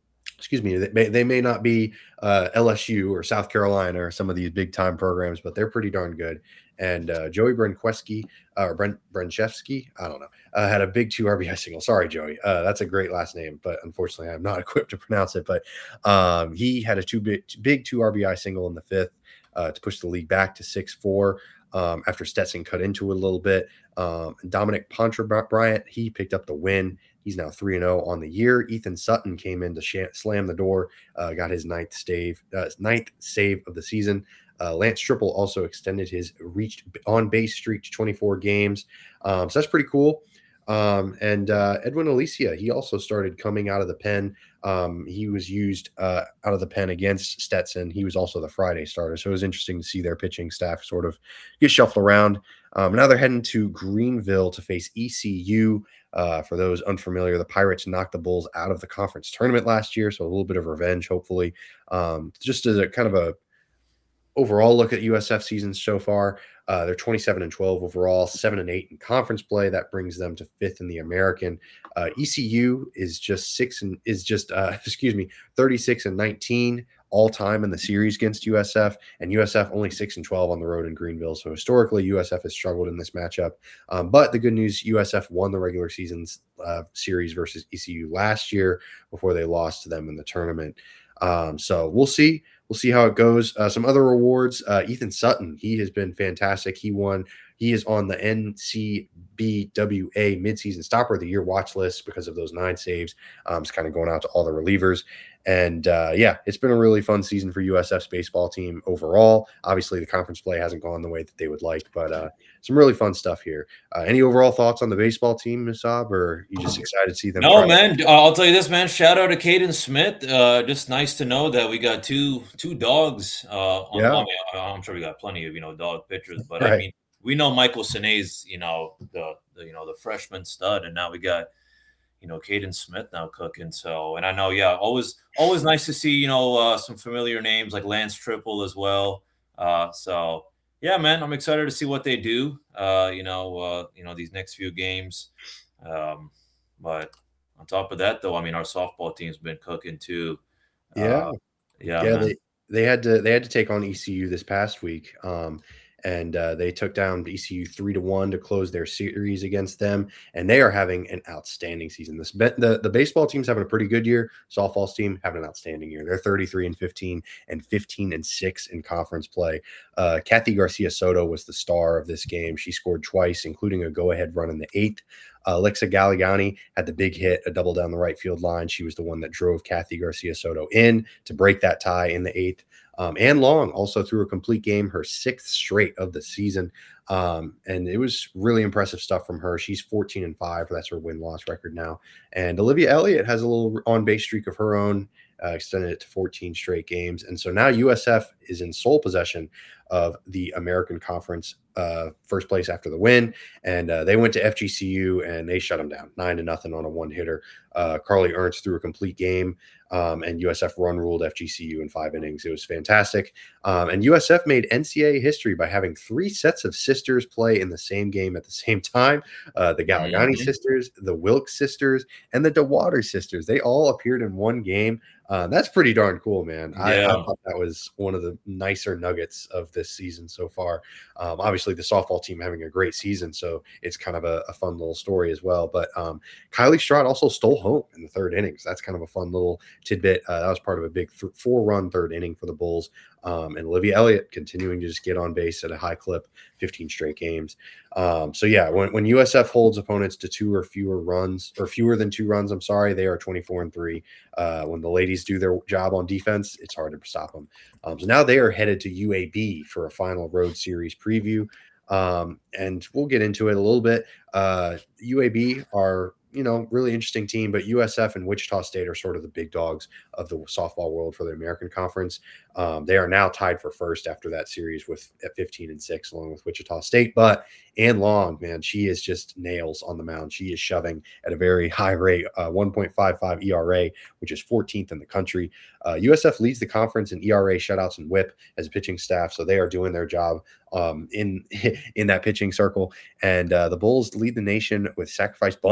excuse me, they may, they may not be uh, L S U or South Carolina or some of these big time programs, but they're pretty darn good. And uh, Joey Brenqueski, uh, or Brent Brenchevsky, I don't know, uh, had a big two R B I single. Sorry, Joey. Uh, that's a great last name, but unfortunately, I'm not equipped to pronounce it. But um, he had a two big, big two R B I single in the fifth uh, to push the league back to six four um, after Stetson cut into it a little bit. Um, Dominic Pontra-Bryant, he picked up the win. He's now three and oh on the year. Ethan Sutton came in to sh- slam the door, uh, got his ninth save, uh, ninth save of the season. Uh, Lance Triple also extended his reached on base streak to twenty-four games. Um, so that's pretty cool. Um, and uh, Edwin Alicia, he also started coming out of the pen. Um, he was used uh, out of the pen against Stetson. He was also the Friday starter. So it was interesting to see their pitching staff sort of get shuffled around. Um, now they're heading to Greenville to face E C U. Uh, for those unfamiliar, the Pirates knocked the Bulls out of the conference tournament last year. So a little bit of revenge, hopefully. Um, just as a kind of a overall look at U S F seasons so far, uh, they're twenty-seven and twelve overall, seven and eight in conference play. That brings them to fifth in the American. Uh, E C U is just six and is just uh, excuse me, thirty-six and nineteen all time in the series against U S F, and U S F only six and twelve on the road in Greenville. So historically, U S F has struggled in this matchup. Um, but the good news, U S F won the regular season's uh, series versus E C U last year before they lost to them in the tournament. Um, so we'll see. We'll see how it goes. Uh, some other awards. Uh, Ethan Sutton, he has been fantastic. He won. He is on the N C B W A midseason stopper of the year watch list because of those nine saves. Um, it's kind of going out to all the relievers. And uh, yeah, it's been a really fun season for U S F's baseball team overall. Obviously, the conference play hasn't gone the way that they would like, but uh, some really fun stuff here. Uh, any overall thoughts on the baseball team, Musab, or you just excited to see them? No, man. I'll tell you this, man. Shout out to Caden Smith. Uh, just nice to know that we got two two dogs. Uh, on, Yeah. I mean, I'm sure we got plenty of you know dog pitchers, but Right. I mean, we know Michael Sine's you know the, the you know the freshman stud, and now we got you know Caden Smith now cooking. So, and I know, yeah, always always nice to see you know uh, some familiar names like Lance Triple as well. Uh, so. Yeah, man, I'm excited to see what they do. Uh, you know, uh, you know these next few games. Um, but on top of that, though, I mean, our softball team's been cooking too. Yeah, uh, yeah, yeah. man. They they had to they had to take on E C U this past week. Um, and uh, they took down E C U three to one to close their series against them, and they are having an outstanding season. This the the baseball team's having a pretty good year. Softball's team having an outstanding year. They're thirty-three and fifteen and fifteen and six in conference play. Uh, Kathy Garcia Soto was the star of this game. She scored twice, including a go-ahead run in the eighth. Uh, Alexa Galliani had the big hit, a double down the right field line. She was the one that drove Kathy Garcia Soto in to break that tie in the eighth. Um, Ann Long also threw a complete game, her sixth straight of the season. Um, and it was really impressive stuff from her. She's fourteen and five. That's her win-loss record now. And Olivia Elliott has a little on-base streak of her own, uh, extended it to fourteen straight games. And so now U S F is in sole possession of the American Conference uh, first place after the win. And uh, they went to F G C U and they shut them down nine to nothing on a one hitter. Uh, Carly Ernst threw a complete game. Um, and U S F run ruled F G C U in five innings. It was fantastic. Um, and U S F made N C double A history by having three sets of sisters play in the same game at the same time. Uh, the Galligani Mhm. sisters, the Wilkes sisters, and the DeWater sisters. They all appeared in one game. Uh, that's pretty darn cool, man. I, I Yeah. thought that was one of the nicer nuggets of this season so far. Um, obviously, the softball team having a great season, so it's kind of a, a fun little story as well. But um, Kylie Stroud also stole home in the third inning. So that's kind of a fun little tidbit. Uh, that was part of a big th- four-run third inning for the Bulls. Um, and Olivia Elliott continuing to just get on base at a high clip, fifteen straight games. Um, so yeah, when, when U S F holds opponents to two or fewer runs, or fewer than two runs, I'm sorry, they are twenty-four and three. Uh, when the ladies do their job on defense, it's hard to stop them. Um, so now they are headed to U A B for a final road series preview. Um, and we'll get into it a little bit. Uh, U A B are, you know, really interesting team, but U S F and Wichita State are sort of the big dogs of the softball world for the American Conference. Um, they are now tied for first after that series with at fifteen and six, along with Wichita State. But Ann Long, man, she is just nails on the mound. She is shoving at a very high rate, uh, one point five five E R A, which is fourteenth in the country. Uh, U S F leads the conference in E R A, shutouts, and whip as a pitching staff, so they are doing their job um, in in that pitching circle. And uh, the Bulls lead the nation with sacrifice bunts. They're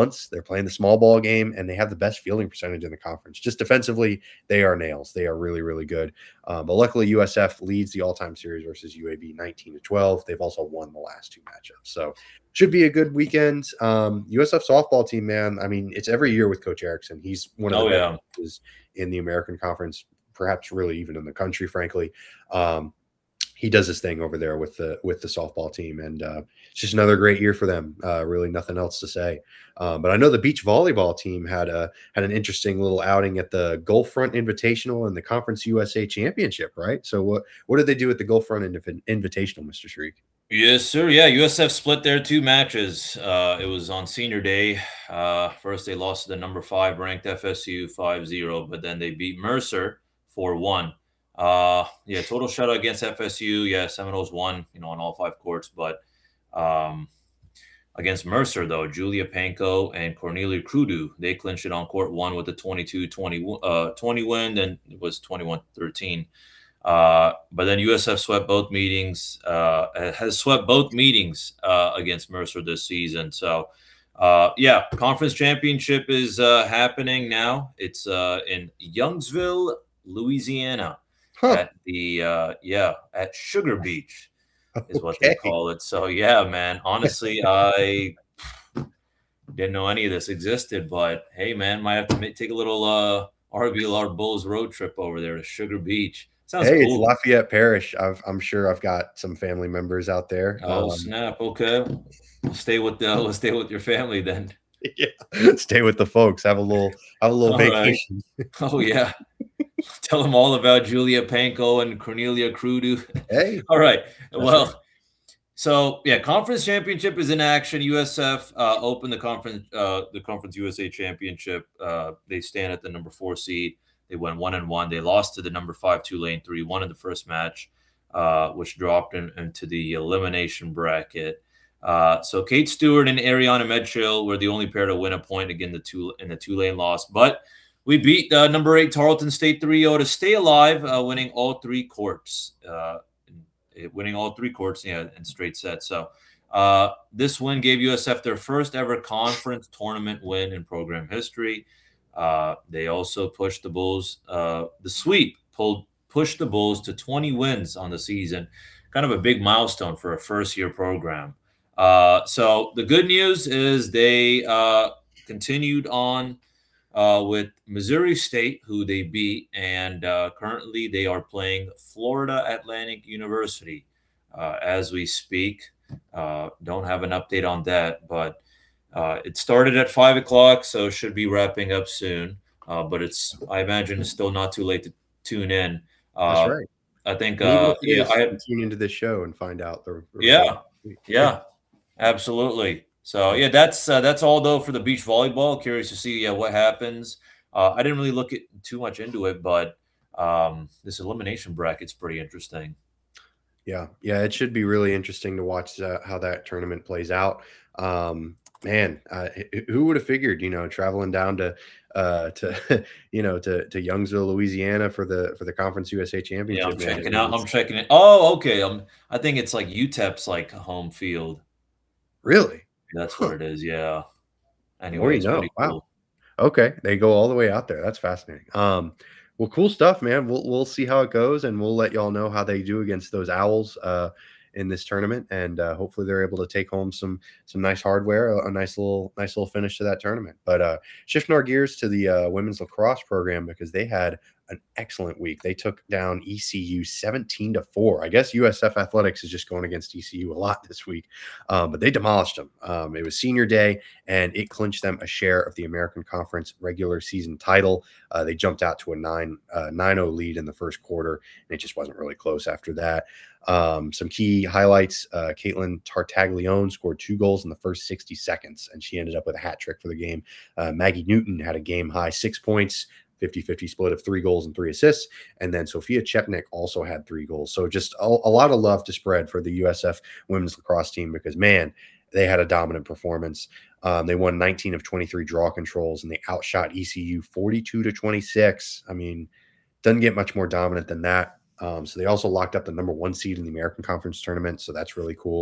playing the small ball game, and they have the best fielding percentage in the conference. Just defensively, they are nails. They are really, really good. Um, but luckily, U S F leads the all-time series versus U A B nineteen to twelve. They've also won the last two matchups. So should be a good weekend. Um, U S F softball team, man, I mean, it's every year with Coach Erickson. He's one of the oh, best yeah. coaches in the American Conference, perhaps really even in the country, frankly. Um, he does his thing over there with the with the softball team, and uh, it's just another great year for them. Uh, really, nothing else to say. Um, but I know the beach volleyball team had a had an interesting little outing at the Gulffront Invitational and the Conference U S A Championship, right? So what what did they do at the Gulffront Inv- Invitational, Mister Shriek? Yes, sir. Yeah, U S F split their two matches. Uh, it was on senior day. Uh, first, they lost to the number five ranked F S U five zero, but then they beat Mercer four one. Uh, yeah, total shutout against F S U. Yeah, Seminoles won, you know, on all five courts. But um, against Mercer, though, Julia Panko and Cornelia Crudu, they clinched it on court one with a twenty-two twenty, uh, twenty win, and it was twenty-one thirteen. Uh, but then U S F swept both meetings, uh, has swept both meetings uh, against Mercer this season. So, uh, yeah, conference championship is uh, happening now. It's uh, in Youngsville, Louisiana, Huh. at the uh, yeah at Sugar Beach is what Okay. they call it. So, yeah, man. Honestly, I didn't know any of this existed, but hey, man, might have to make, take a little uh, R B L R Bulls road trip over there to Sugar Beach. Sounds Hey, cool. it's Lafayette Parish. I've, I'm sure I've got some family members out there. Oh, Um, snap. Okay. We'll stay with the we'll stay with your family then. yeah, stay with the folks. Have a little have a little All right. vacation. Oh, yeah. Tell them all about Julia Panko and Cornelia Crudu. Hey, All right. Well, right. so yeah, conference championship is in action. U S F uh, opened the conference uh, the Conference U S A Championship. Uh, they stand at the number four seed. They went one and one. They lost to the number five Tulane three one in the first match, uh, which dropped in, into the elimination bracket. Uh, so Kate Stewart and Ariana Medchill were the only pair to win a point again the two in the Tulane loss. But we beat uh, number eight Tarleton State three oh to stay alive, uh, winning all three courts. Uh, winning all three courts, yeah, in straight sets. So uh, this win gave U S F their first ever conference tournament win in program history. Uh, they also pushed the Bulls. Uh, the sweep pulled pushed the Bulls to twenty wins on the season, kind of a big milestone for a first-year program. Uh, so the good news is they uh, continued on uh, with Missouri State, who they beat, and uh, currently they are playing Florida Atlantic University uh, as we speak. Uh, don't have an update on that, but uh, it started at five o'clock, so should be wrapping up soon. Uh, but it's, I imagine, it's still not too late to tune in. Uh, that's right. I think, And even uh, if it yeah, is, I you can tune into this show and find out the the yeah, result. yeah, absolutely. So yeah, that's uh, that's all though for the beach volleyball. Curious to see yeah what happens. Uh, I didn't really look at too much into it, but um, this elimination bracket's pretty interesting. Yeah, yeah, it should be really interesting to watch uh, how that tournament plays out. Um, man, uh, wh- who would have figured, you know, traveling down to uh to you know to to Youngsville, Louisiana for the for the Conference U S A Yeah, Championship, I'm man. checking It out. was- I'm checking it. Oh, okay. Um, I think it's like U T E P's like home field. Really? That's Huh. what it is. Yeah. More Anyway, you it's know. pretty Wow. cool. Okay, they go all the way out there. That's fascinating. Um, well, cool stuff, man. We'll we'll see how it goes, and we'll let y'all know how they do against those Owls uh, in this tournament, and uh, hopefully they're able to take home some some nice hardware, a, a nice little nice little finish to that tournament. But uh, shifting our gears to the uh, women's lacrosse program because they had an excellent week. They took down E C U seventeen to four. I guess U S F Athletics is just going against E C U a lot this week, um, but they demolished them. Um, it was senior day, and it clinched them a share of the American Conference regular season title. Uh, they jumped out to a nine uh, nine oh lead in the first quarter, and it just wasn't really close after that. Um, some key highlights: uh, Caitlin Tartaglione scored two goals in the first sixty seconds, and she ended up with a hat trick for the game. Uh, Maggie Newton had a game high six points. fifty fifty split of three goals and three assists. And then Sophia Chepnik also had three goals. So just a, a lot of love to spread for the U S F women's lacrosse team because, man, they had a dominant performance. Um, they won nineteen of twenty-three draw controls, and they outshot E C U forty-two to twenty-six. I mean, doesn't get much more dominant than that. Um, so they also locked up the number one seed in the American Conference tournament. So that's really cool.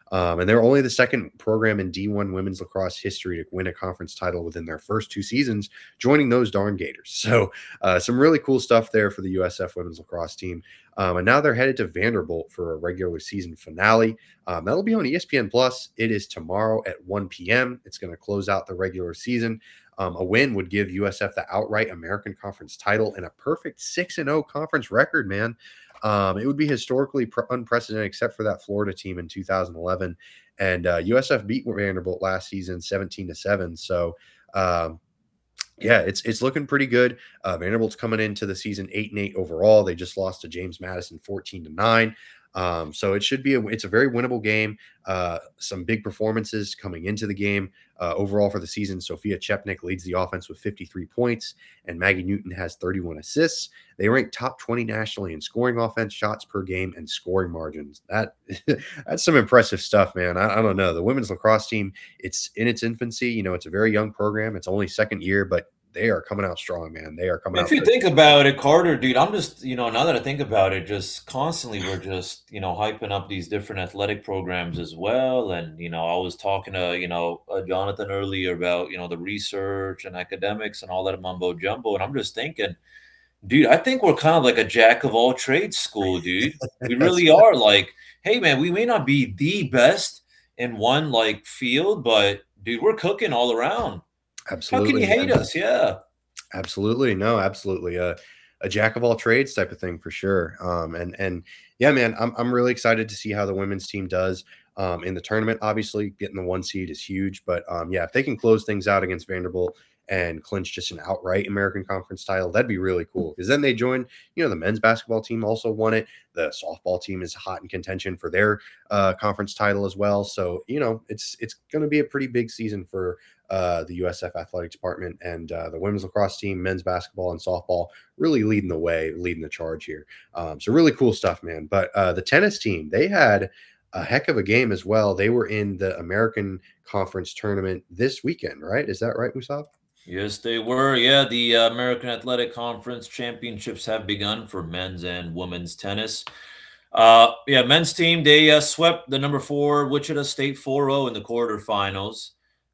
Um, and they're only the second program in D one women's lacrosse history to win a conference title within their first two seasons, joining those darn Gators. So uh, some really cool stuff there for the U S F women's lacrosse team. Um, and now they're headed to Vanderbilt for a regular season finale. Um, that'll be on E S P N Plus. It is tomorrow at one p m It's going to close out the regular season. Um, a win would give U S F the outright American Conference title and a perfect six and oh conference record, man. Um, it would be historically unprecedented, except for that Florida team in two thousand eleven. And uh, U S F beat Vanderbilt last season seventeen to seven. So, um, yeah, it's it's looking pretty good. Uh, Vanderbilt's coming into the season eight and eight overall. They just lost to James Madison fourteen to nine. Um, so it should be a, it's a very winnable game. Uh, some big performances coming into the game. Uh, overall for the season, Sophia Chepnik leads the offense with fifty-three points, and Maggie Newton has thirty-one assists. They rank top twenty nationally in scoring offense, shots per game, and scoring margins. That that's some impressive stuff, man. I, I don't know. The women's lacrosse team, it's in its infancy. You know, it's a very young program. It's only second year, but they are coming out strong, man. They are coming if out. If you think about it, Carter, dude, I'm just, you know, now that I think about it, just constantly we're just, you know, hyping up these different athletic programs as well. And, you know, I was talking to, you know, uh, Jonathan earlier about, you know, the research and academics and all that mumbo jumbo. And I'm just thinking, dude, I think we're kind of like a jack of all trades school, dude. We really are. Like, hey, man, we may not be the best in one like field, but dude, we're cooking all around. Absolutely. How can you hate man. us? Yeah. Absolutely. No, absolutely. Uh, a jack of all trades type of thing for sure. Um, and, and yeah, man, I'm, I'm really excited to see how the women's team does um, in the tournament. Obviously getting the one seed is huge, but um, yeah, if they can close things out against Vanderbilt and clinch just an outright American Conference title, that'd be really cool. Because then they join, you know, the men's basketball team also won it. The softball team is hot in contention for their uh, conference title as well. So, you know, it's it's going to be a pretty big season for uh, the U S F athletic department, and uh, the women's lacrosse team, men's basketball and softball really leading the way, leading the charge here. Um, so really cool stuff, man. But uh, the tennis team, they had a heck of a game as well. They were in the American Conference tournament this weekend, right? Is that right, Musab? Yes, they were. Yeah, the uh, American Athletic Conference championships have begun for men's and women's tennis. Uh, yeah, men's team, they uh, swept the number four Wichita State four oh in the quarterfinals.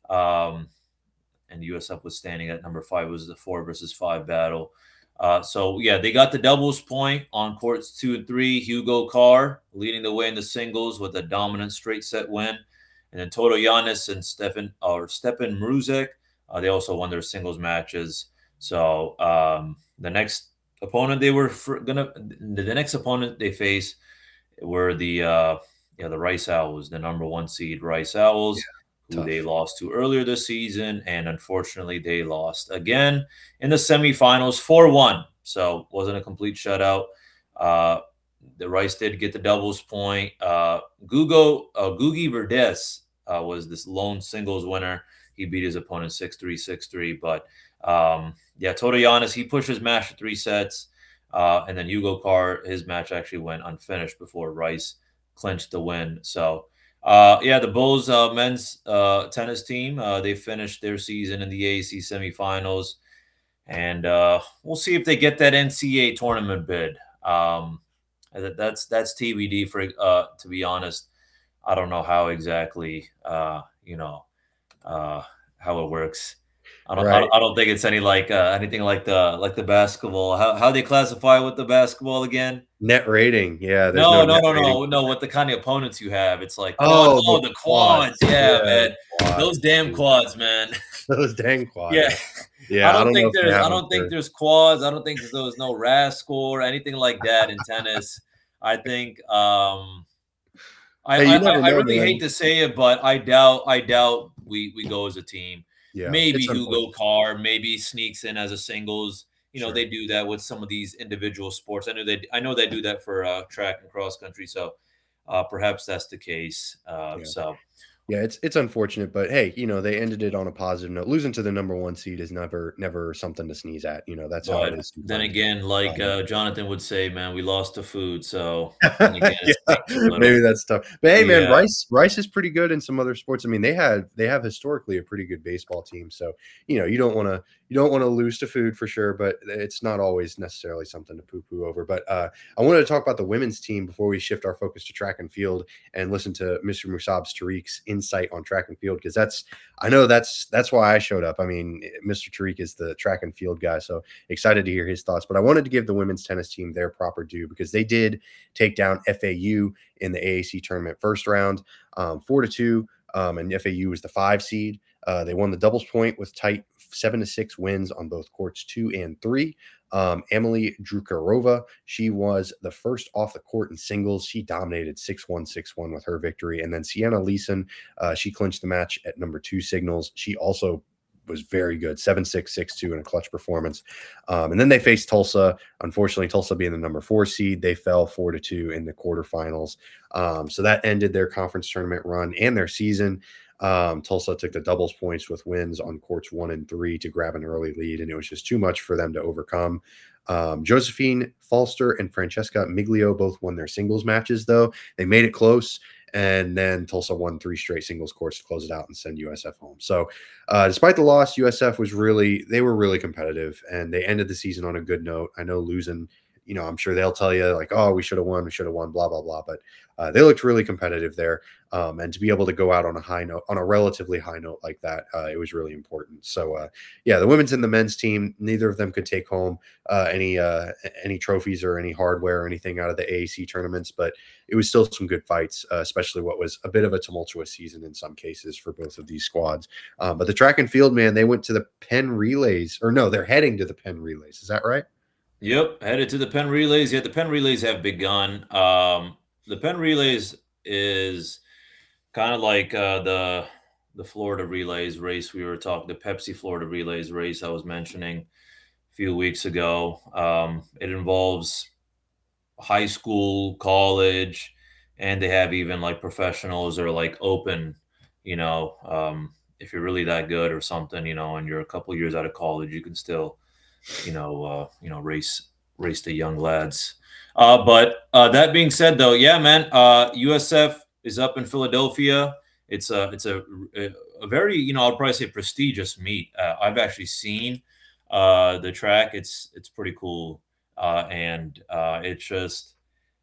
Um, and U S F was standing at number five. It was the four versus five battle. Uh, so, yeah, they got the doubles point on courts two and three. Hugo Carr leading the way in the singles with a dominant straight set win. And then Toto Giannis and Stefan, or Stepan Mruzek, Uh, they also won their singles matches. So um, the next opponent they were for, gonna the, the next opponent they face were the uh, yeah the Rice Owls, the number one seed Rice Owls, yeah, who tough. They lost to earlier this season, and unfortunately they lost again in the semifinals four one. So wasn't a complete shutout. Uh, the Rice did get the doubles point. Uh, Gugo uh, Gugi Verdes uh, was this lone singles winner. He beat his opponent six three, six three. But, um, yeah, Toto Giannis, he pushed his match to three sets. Uh, and then Hugo Carr, his match actually went unfinished before Rice clinched the win. So, uh, yeah, the Bulls uh, men's uh, tennis team, uh, they finished their season in the A A C semifinals. And uh, we'll see if they get that N C A A tournament bid. Um, that's that's T B D, for, uh, to be honest. I don't know how exactly, uh, you know, uh how it works. I don't, right. I don't I don't think it's any like uh, anything like the like the basketball. How how they classify with the basketball again? Net rating. Yeah. No, no, no, no, no, no. What the kind of opponents you have. It's like oh, oh the, the quads. quads. Yeah, yeah, man. Quads. Those damn quads, man. Those dang quads. Yeah. Yeah. I don't, I don't think there's I don't think there's quads. I don't think there's, there's no R A S score or anything like that in tennis. I think um I, hey, I, I, I really hate to say it, but I doubt I doubt we we go as a team. Yeah, maybe Hugo Carr maybe sneaks in as a singles. You know, sure. They do that with some of these individual sports. I know they I know they do that for uh, track and cross country. So uh, perhaps that's the case. Uh, yeah. So Yeah, it's it's unfortunate, but hey, you know, they ended it on a positive note. Losing to the number one seed is never never something to sneeze at. You know, that's how it But is then sometimes. again, like, Um, uh, Jonathan would say, "Man, we lost to food," so then again, it yeah, stings a maybe little. that's tough. But hey, man, Yeah. Rice Rice is pretty good in some other sports. I mean, they have they have historically a pretty good baseball team. So you know, you don't want to you don't want to lose to food for sure, but it's not always necessarily something to poo poo over. But uh, I wanted to talk about the women's team before we shift our focus to track and field and listen to Mister Musab's Tariq's insight on track and field, because that's I know that's that's why I showed up. I mean, Mister Tariq is the track and field guy, so excited to hear his thoughts. But I wanted to give the women's tennis team their proper due because they did take down F A U in the A A C tournament first round, um, four to two, um, and F A U was the five seed. Uh, they won the doubles point with tight seven to six wins on both courts two and three. Um, Emily Drukarova, she was the first off the court in singles. She dominated six one, six one with her victory. And then Sienna Leeson, uh, she clinched the match at number two signals. She also was very good, seven six, six two in a clutch performance. Um, and then they faced Tulsa. Unfortunately, Tulsa being the number four seed, they fell four to two in the quarterfinals. Um, so that ended their conference tournament run and their season. Um, Tulsa took the doubles points with wins on courts one and three to grab an early lead, and it was just too much for them to overcome. Um, Josephine Falster and Francesca Miglio both won their singles matches, though. They made it close, and then Tulsa won three straight singles courts to close it out and send U S F home. So uh, despite the loss, U S F was really, they were really competitive, and they ended the season on a good note. I know losing, you know, I'm sure they'll tell you like, oh, we should have won, we should have won, blah, blah, blah. But uh, they looked really competitive there. Um, and to be able to go out on a high note, on a relatively high note like that, uh, it was really important. So, uh, yeah, the women's and the men's team, neither of them could take home uh, any uh, any trophies or any hardware or anything out of the A A C tournaments, but it was still some good fights, uh, especially what was a bit of a tumultuous season in some cases for both of these squads. Um, but the track and field, man, they went to the Penn Relays, or no, they're heading to the Penn Relays. Is that right? Yep, headed to the Penn Relays. Yeah, the Penn Relays have begun. Um, the Penn Relays is kind of like uh, the the Florida Relays race we were talking, the Pepsi Florida Relays race I was mentioning a few weeks ago. Um, it involves high school, college, and they have even like professionals or like open, you know, um, if you're really that good or something, you know, and you're a couple years out of college, you can still, you know, uh, you know, race race the young lads. Uh, but uh, that being said, though, yeah, man, uh, U S F is up in Philadelphia. It's a it's a, a very, you know, I'll probably say prestigious meet. Uh, I've actually seen uh, the track. It's it's pretty cool, uh, and uh, it's just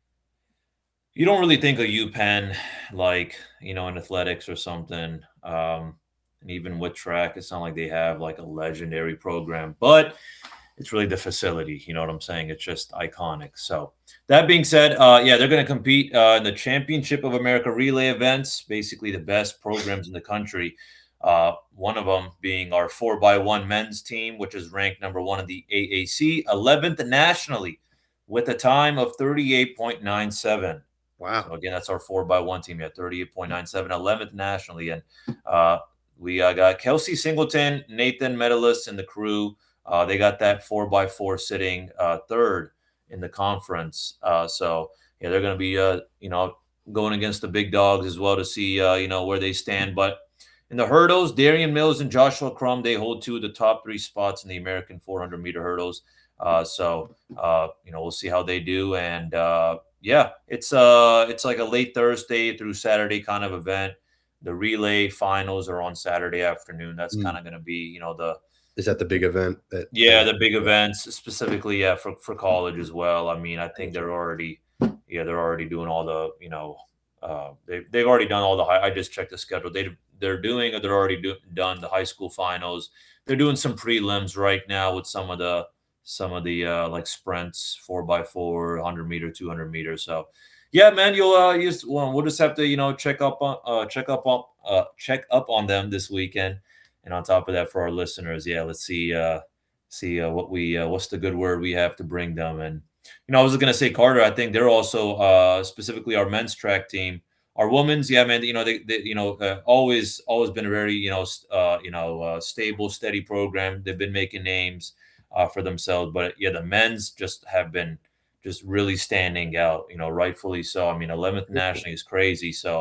you don't really think of UPenn like, you know, in athletics or something. Um, and even with track, it's not like they have like a legendary program, but it's really the facility. You know what I'm saying? It's just iconic. So that being said, uh, yeah, they're going to compete uh, in the Championship of America relay events, basically the best programs in the country. Uh, one of them being our four by one men's team, which is ranked number one in the A A C, eleventh nationally with a time of thirty-eight point nine seven. Wow. So again, that's our four by one team at thirty-eight point nine seven, eleventh nationally. And uh, we uh, got Kelsey Singleton, Nathan medalists in the crew. Uh, they got that four by four sitting uh, third in the conference. Uh, so yeah, they're going to be, uh, you know, going against the big dogs as well to see, uh, you know, where they stand. But in the hurdles, Darian Mills and Joshua Crum, they hold two of the top three spots in the American four hundred meter hurdles. Uh, so, uh, you know, we'll see how they do. And uh, yeah, it's uh, it's like a late Thursday through Saturday kind of event. The relay finals are on Saturday afternoon. That's Mm. kind of going to be, you know, the Is that the big event? That yeah, uh, the big events, specifically, yeah, for, for college as well. I mean, I think they're already, yeah, they're already doing all the, you know, uh, they they've already done all the high. I just checked the schedule. They they're doing, or they're already do, done the high school finals. They're doing some prelims right now with some of the some of the uh, like sprints, four by four, one hundred meter, two hundred meter. So, yeah, man, you'll uh, use well, we'll just have to, you know, check up on uh, check up on uh, check up on them this weekend. And on top of that, for our listeners, yeah, let's see, uh, see uh, what we, uh, what's the good word we have to bring them. And you know, I was going to say, Carter, I think they're also uh, specifically our men's track team, our women's, yeah, man. You know, they, they you know, uh, always, always been a very, you know, uh, you know, uh, stable, steady program. They've been making names uh, for themselves, but yeah, the men's just have been just really standing out. You know, rightfully so. I mean, eleventh nationally is crazy. So.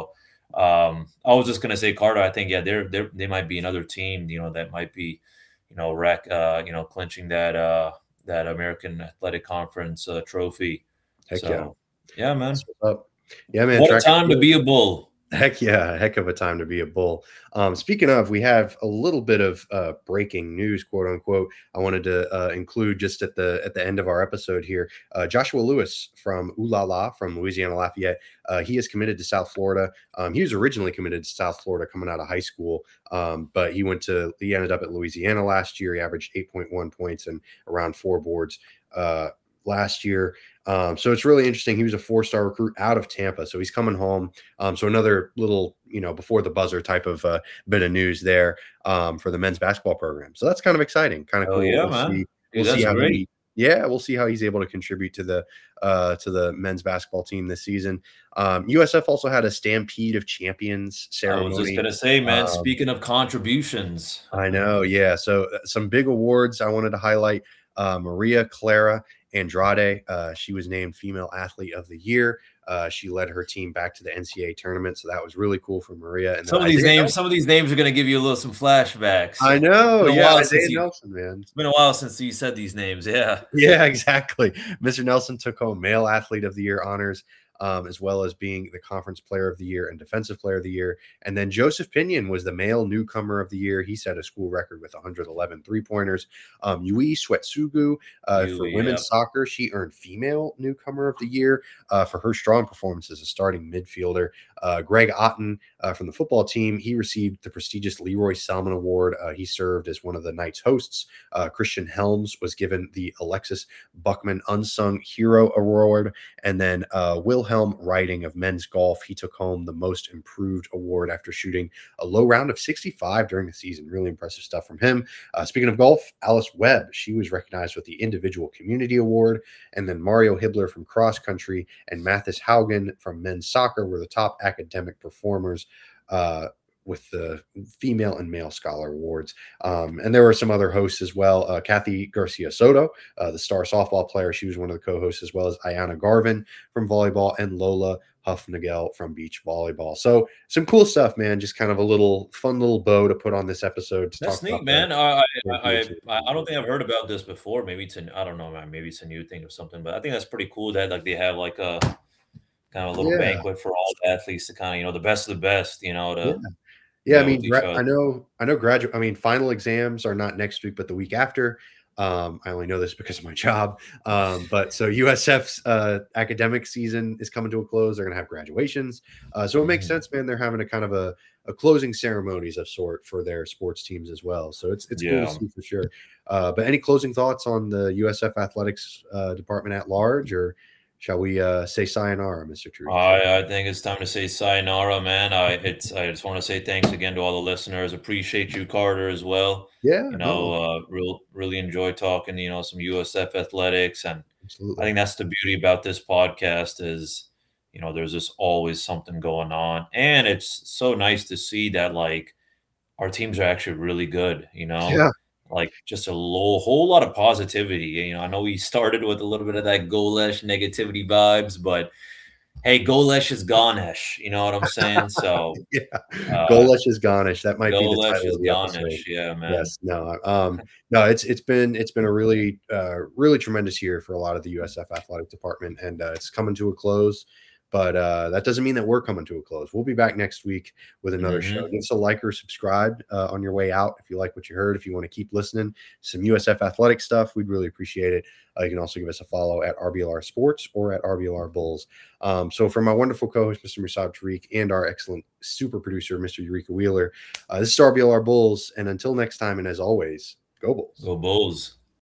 Um, I was just gonna say Carter. I think yeah, they're they they might be another team, you know, that might be, you know, rack, uh, you know, clinching that uh that American Athletic Conference uh, trophy. Heck So yeah, yeah, man. That's what's up. Yeah, man. What a track time to be a Bull. Heck yeah, heck of a time to be a Bull. Um, speaking of, we have a little bit of uh, breaking news, quote unquote. I wanted to uh, include just at the at the end of our episode here. Uh, Joshua Lewis from Ooh La La from Louisiana Lafayette. Uh, he is committed to South Florida. Um, he was originally committed to South Florida coming out of high school, um, but he went to he ended up at Louisiana last year. He averaged eight point one points and around four boards uh, last year. Um, so it's really interesting. He was a four-star recruit out of Tampa, so he's coming home. Um, so another little, you know, before the buzzer type of uh, bit of news there um, for the men's basketball program. So that's kind of exciting, kind of Oh cool. yeah, we'll man. see, Dude, we'll that's see how great. he, yeah, we'll see how he's able to contribute to the uh, to the men's basketball team this season. Um, U S F also had a Stampede of Champions ceremony. I was just gonna say, man. Um, speaking of contributions, I know, yeah. So uh, some big awards I wanted to highlight. Uh, Maria Clara Andrade, uh, she was named Female Athlete of the Year. Uh, she led her team back to the N C double A tournament, so that was really cool for Maria. And some of these Isaiah names, Nelson. some of these names are going to give you a little some flashbacks. I know, yeah, Isaiah you, Nelson, man. It's been a while since you said these names, yeah, yeah, exactly. Mister Nelson took home Male Athlete of the Year honors. Um, as well as being the Conference Player of the Year and Defensive Player of the Year. And then Joseph Pinion was the Male Newcomer of the Year. He set a school record with one hundred eleven three-pointers. Um, Yui Sweatsugu uh, Yui, for women's yeah. soccer, she earned Female Newcomer of the Year uh, for her strong performance as a starting midfielder. Uh, Greg Otten uh, from the football team, he received the prestigious Leroy Selman Award. Uh, he served as one of the night's hosts. Uh, Christian Helms was given the Alexis Buckman Unsung Hero Award. And then uh, Will Wilhelm Riding of men's golf, he took home the most improved award after shooting a low round of sixty-five during the season. Really impressive stuff from him. Uh, speaking of golf, Alice Webb, she was recognized with the Individual Community Award. And then Mario Hibbler from cross country and Mathis Haugen from men's soccer were the top academic performers uh, with the female and male scholar awards. Um, and there were some other hosts as well. Uh, Kathy Garcia Soto, uh, the star softball player, she was one of the co-hosts, as well as Ayana Garvin from volleyball and Lola Huff-Nagel from beach volleyball. So some cool stuff, man. Just kind of a little fun little bow to put on this episode. To That's talk neat, about man. The, I, I, I, I don't think I've heard about this before. Maybe it's an, I don't know, man. Maybe it's a new thing or something, but I think that's pretty cool that like they have like a kind of a little yeah. banquet for all the athletes to kind of, you know, the best of the best, you know, to, yeah. Yeah, I mean, I know, I know graduate, I mean, final exams are not next week, but the week after. Um, I only know this because of my job. Um, but so U S F's uh, academic season is coming to a close. They're going to have graduations. Uh, so it makes sense, man. They're having a kind of a, a closing ceremonies of sort for their sports teams as well. So it's, it's yeah. cool to see for sure. Uh, but any closing thoughts on the U S F athletics uh, department at large, or shall we uh, say sayonara, Mister True? I, I think it's time to say sayonara, man. I it's I just want to say thanks again to all the listeners. Appreciate you, Carter, as well. Yeah, you know, uh, real really enjoy talking. You know, some U S F athletics, and Absolutely. I think that's the beauty about this podcast is, you know, there's just always something going on, and it's so nice to see that like our teams are actually really good. You know. Yeah. Like just a low, whole lot of positivity. You know, I know we started with a little bit of that Golesh negativity vibes, but hey, Golesh is Ganesh. You know what I'm saying? So yeah, uh, Golesh is Ganesh. That might Golesh be the title is of the Ganesh. episode. Yeah, man. Yes, no, um, no. It's it's been it's been a really uh, really tremendous year for a lot of the U S F athletic department, and uh, it's coming to a close. But uh, that doesn't mean that we're coming to a close. We'll be back next week with another mm-hmm. show. Give us a like or subscribe uh, on your way out if you like what you heard. If you want to keep listening, some U S F athletic stuff, we'd really appreciate it. Uh, you can also give us a follow at R B L R Sports or at R B L R Bulls. Um, so for my wonderful co-host, Mister Musab Tariq, and our excellent super producer, Mister Eureka Wheeler, uh, this is R B L R Bulls. And until next time, and as always, go Bulls. Go Bulls.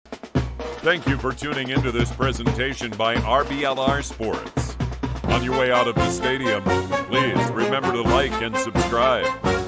Thank you for tuning into this presentation by R B L R Sports. On your way out of the stadium, please remember to like and subscribe.